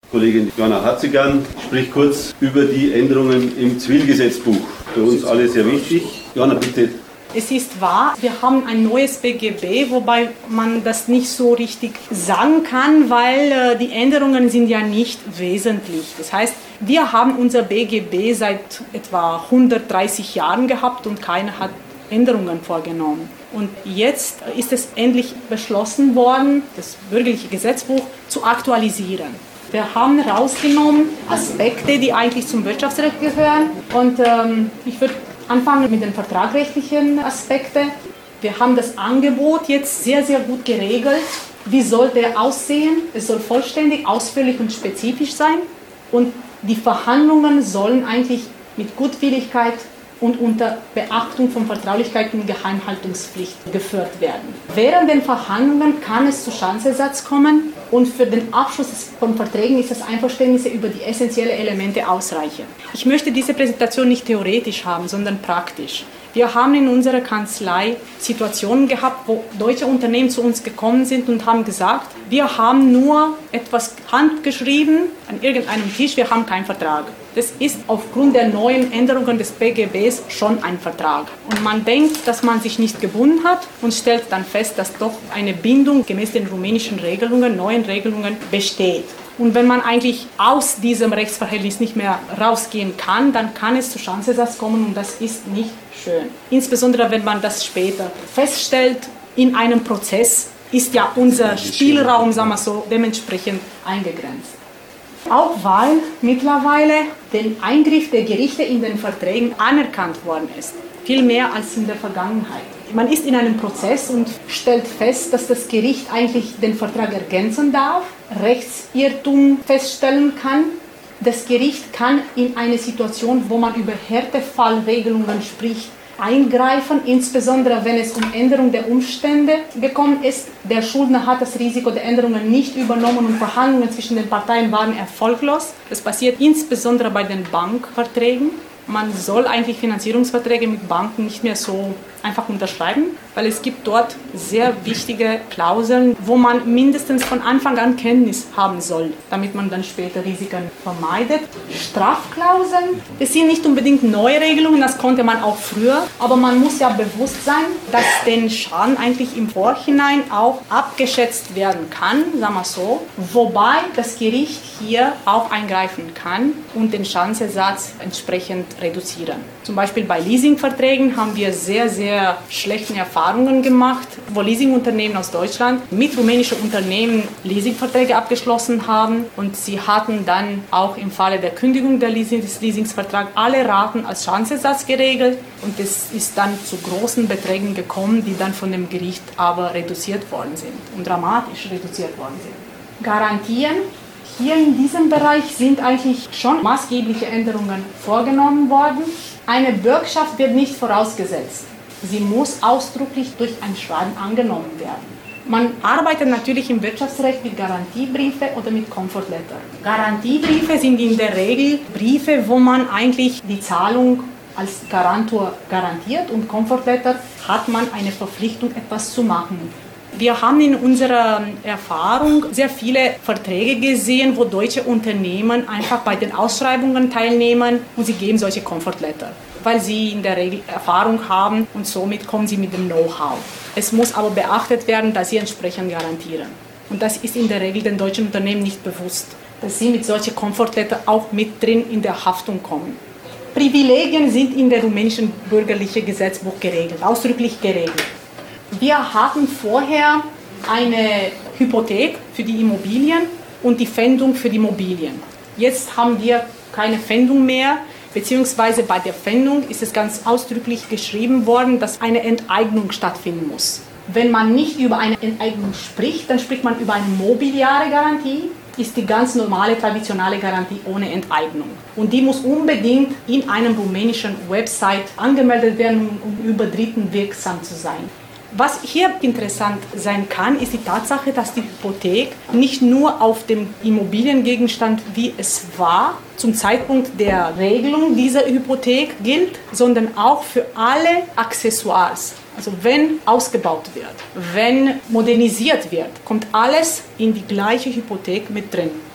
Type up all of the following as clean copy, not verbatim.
Kollegin Johanna Hatzigan spricht kurz über die Änderungen im Zivilgesetzbuch. Für uns alle sehr wichtig. Johanna, bitte. Es ist wahr, wir haben ein neues BGB, wobei man das nicht so richtig sagen kann, weil die Änderungen sind ja nicht wesentlich. Das heißt, wir haben unser BGB seit etwa 130 Jahren gehabt und keiner hat Änderungen vorgenommen. Und jetzt ist es endlich beschlossen worden, das bürgerliche Gesetzbuch zu aktualisieren. Wir haben herausgenommen Aspekte, die eigentlich zum Wirtschaftsrecht gehören. Und ich würde anfangen mit den vertragrechtlichen Aspekten. Wir haben das Angebot jetzt sehr, sehr gut geregelt. Wie soll der aussehen? Es soll vollständig, ausführlich und spezifisch sein. Und die Verhandlungen sollen eigentlich mit Gutwilligkeit und unter Beachtung von Vertraulichkeit und Geheimhaltungspflicht geführt werden. Während den Verhandlungen kann es zu Schadensersatz kommen und für den Abschluss von Verträgen ist das Einverständnis über die essentiellen Elemente ausreichend. Ich möchte diese Präsentation nicht theoretisch haben, sondern praktisch. Wir haben in unserer Kanzlei Situationen gehabt, wo deutsche Unternehmen zu uns gekommen sind und haben gesagt, wir haben nur etwas handgeschrieben an irgendeinem Tisch, wir haben keinen Vertrag. Das ist aufgrund der neuen Änderungen des BGBs schon ein Vertrag. Und man denkt, dass man sich nicht gebunden hat und stellt dann fest, dass doch eine Bindung gemäß den rumänischen Regelungen, neuen Regelungen besteht. Und wenn man eigentlich aus diesem Rechtsverhältnis nicht mehr rausgehen kann, dann kann es zu Schadensersatz kommen und das ist nicht schön. Insbesondere wenn man das später feststellt in einem Prozess, ist ja unser Spielraum, sagen wir so, dementsprechend eingegrenzt. Auch weil mittlerweile der Eingriff der Gerichte in den Verträgen anerkannt worden ist. Viel mehr als in der Vergangenheit. Man ist in einem Prozess und stellt fest, dass das Gericht eigentlich den Vertrag ergänzen darf, Rechtsirrtum feststellen kann. Das Gericht kann in eine Situation, wo man über Härtefallregelungen spricht, eingreifen, insbesondere wenn es um Änderung der Umstände gekommen ist. Der Schuldner hat das Risiko der Änderungen nicht übernommen und Verhandlungen zwischen den Parteien waren erfolglos. Das passiert insbesondere bei den Bankverträgen. Man soll eigentlich Finanzierungsverträge mit Banken nicht mehr so einfach unterschreiben, weil es gibt dort sehr wichtige Klauseln, wo man mindestens von Anfang an Kenntnis haben soll, damit man dann später Risiken vermeidet. Strafklauseln, das sind nicht unbedingt neue Regelungen, das konnte man auch früher, aber man muss ja bewusst sein, dass den Schaden eigentlich im Vorhinein auch abgeschätzt werden kann, sagen wir so, wobei das Gericht hier auch eingreifen kann und den Schadensersatz entsprechend reduzieren. Zum Beispiel bei Leasingverträgen haben wir sehr, sehr schlechte Erfahrungen gemacht, wo Leasingunternehmen aus Deutschland mit rumänischen Unternehmen Leasingverträge abgeschlossen haben und sie hatten dann auch im Falle der Kündigung des Leasingsvertrags alle Raten als Schadensersatz geregelt und es ist dann zu großen Beträgen gekommen, die dann von dem Gericht aber reduziert worden sind und dramatisch reduziert worden sind. Garantien. Hier in diesem Bereich sind eigentlich schon maßgebliche Änderungen vorgenommen worden. Eine Bürgschaft wird nicht vorausgesetzt. Sie muss ausdrücklich durch ein Schreiben angenommen werden. Man arbeitet natürlich im Wirtschaftsrecht mit Garantiebriefe oder mit Comfort Letter. Garantiebriefe sind in der Regel Briefe, wo man eigentlich die Zahlung als Garantor garantiert und Comfort Letter hat man eine Verpflichtung, etwas zu machen. Wir haben in unserer Erfahrung sehr viele Verträge gesehen, wo deutsche Unternehmen einfach bei den Ausschreibungen teilnehmen und sie geben solche Comfort Letter, weil sie in der Regel Erfahrung haben und somit kommen sie mit dem Know-how. Es muss aber beachtet werden, dass sie entsprechend garantieren. Und das ist in der Regel den deutschen Unternehmen nicht bewusst, dass sie mit solchen Comfort Letter auch mit drin in der Haftung kommen. Privilegien sind in der rumänischen bürgerlichen Gesetzbuch geregelt, ausdrücklich geregelt. Wir hatten vorher eine Hypothek für die Immobilien und die Pfändung für die Immobilien. Jetzt haben wir keine Pfändung mehr, beziehungsweise bei der Pfändung ist es ganz ausdrücklich geschrieben worden, dass eine Enteignung stattfinden muss. Wenn man nicht über eine Enteignung spricht, dann spricht man über eine mobiliare Garantie, ist die ganz normale, traditionelle Garantie ohne Enteignung. Und die muss unbedingt in einem rumänischen Website angemeldet werden, um über Dritten wirksam zu sein. Was hier interessant sein kann, ist die Tatsache, dass die Hypothek nicht nur auf dem Immobiliengegenstand, wie es war, zum Zeitpunkt der Regelung dieser Hypothek gilt, sondern auch für alle Accessoires. Also wenn ausgebaut wird, wenn modernisiert wird, kommt alles in die gleiche Hypothek mit drin.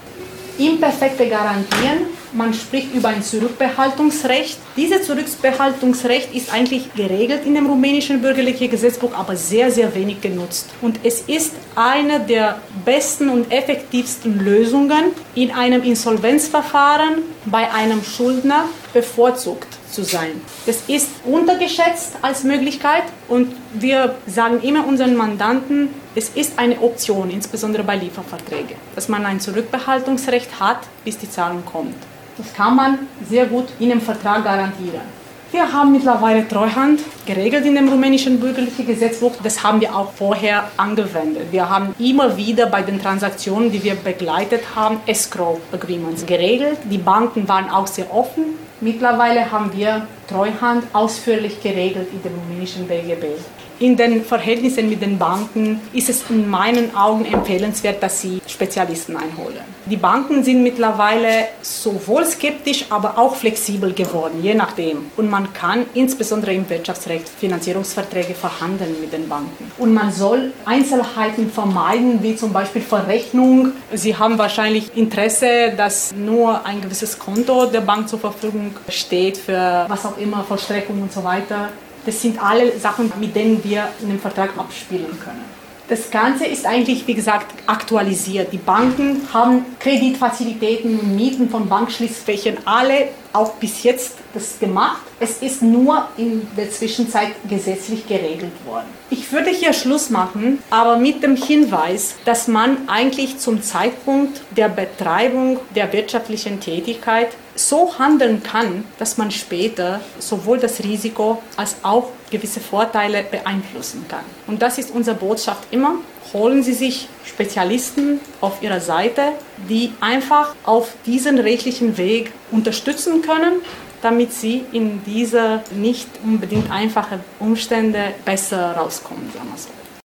Imperfekte garantieren. Man spricht über ein Zurückbehaltungsrecht. Dieses Zurückbehaltungsrecht ist eigentlich geregelt in dem rumänischen bürgerlichen Gesetzbuch, aber sehr, sehr wenig genutzt. Und es ist eine der besten und effektivsten Lösungen in einem Insolvenzverfahren bei einem Schuldner bevorzugt zu sein. Das ist untergeschätzt als Möglichkeit und wir sagen immer unseren Mandanten, es ist eine Option, insbesondere bei Lieferverträgen, dass man ein Zurückbehaltungsrecht hat, bis die Zahlung kommt. Das kann man sehr gut in einem Vertrag garantieren. Wir haben mittlerweile Treuhand geregelt in dem rumänischen bürgerlichen Gesetzbuch. Das haben wir auch vorher angewendet. Wir haben immer wieder bei den Transaktionen, die wir begleitet haben, Escrow Agreements geregelt. Die Banken waren auch sehr offen. Mittlerweile haben wir Treuhand ausführlich geregelt in dem rumänischen BGB. In den Verhältnissen mit den Banken ist es in meinen Augen empfehlenswert, dass Sie Spezialisten einholen. Die Banken sind mittlerweile sowohl skeptisch, aber auch flexibel geworden, je nachdem. Und man kann insbesondere im Wirtschaftsrecht Finanzierungsverträge verhandeln mit den Banken. Und man soll Einzelheiten vermeiden, wie zum Beispiel Verrechnung. Sie haben wahrscheinlich Interesse, dass nur ein gewisses Konto der Bank zur Verfügung steht für was auch immer, Vollstreckung und so weiter. Das sind alle Sachen, mit denen wir in dem Vertrag abspielen können. Das Ganze ist eigentlich, wie gesagt, aktualisiert. Die Banken haben Kreditfazilitäten und Mieten von Bankschließfächern alle auch bis jetzt das gemacht. Es ist nur in der Zwischenzeit gesetzlich geregelt worden. Ich würde hier Schluss machen, aber mit dem Hinweis, dass man eigentlich zum Zeitpunkt der Betreibung der wirtschaftlichen Tätigkeit so handeln kann, dass man später sowohl das Risiko als auch gewisse Vorteile beeinflussen kann. Und das ist unsere Botschaft immer. Holen Sie sich Spezialisten auf Ihrer Seite, die einfach auf diesen rechtlichen Weg unterstützen können, damit Sie in diese nicht unbedingt einfachen Umstände besser rauskommen, sagen wir so.